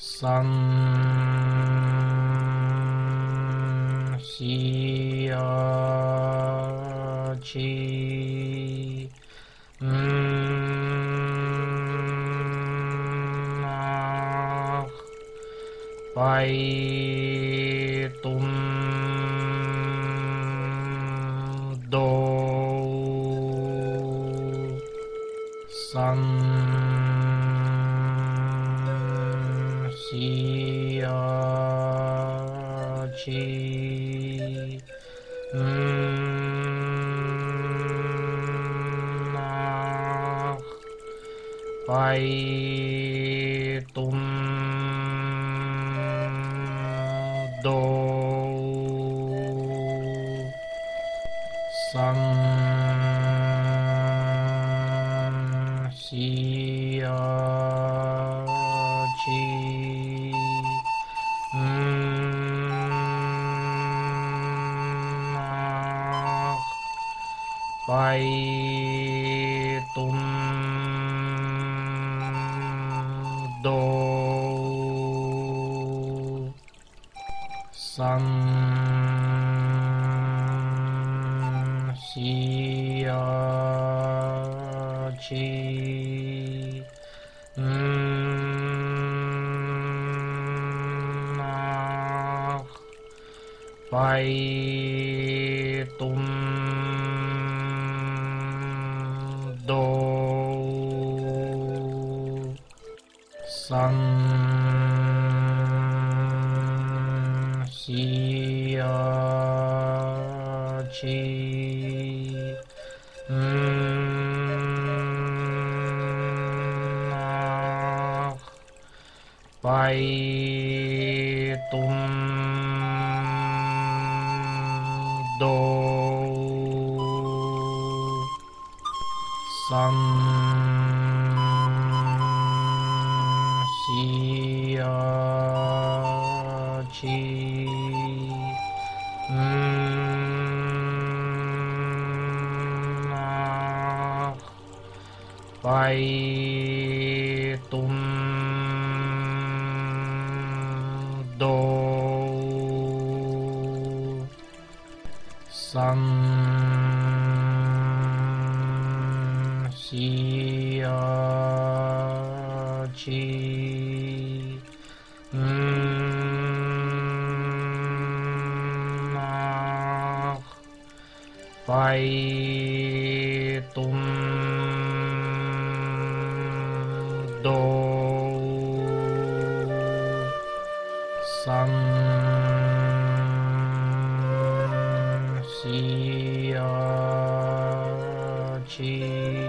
三四七bảy tum đô san si chi bảy tum đô san si chi bảy tum đô san si chi bảy tum đô san si chi bảy tum đô san si chi bảy tum đô san si chi bảy tum đô san si chi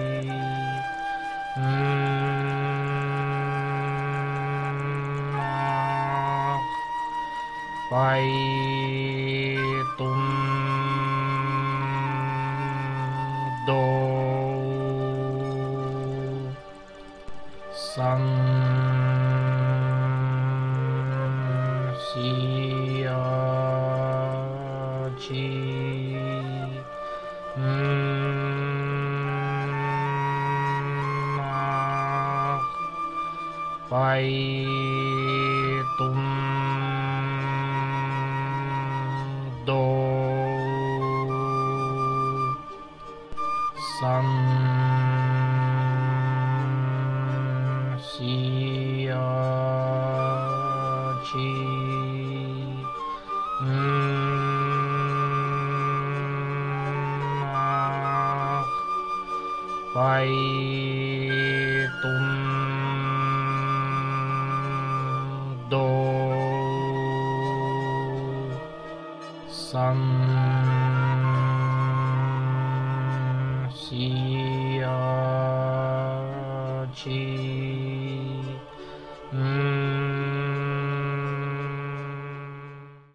bảy tum đô san si chi bảy tum đô san si chi bảy tum đô san si chi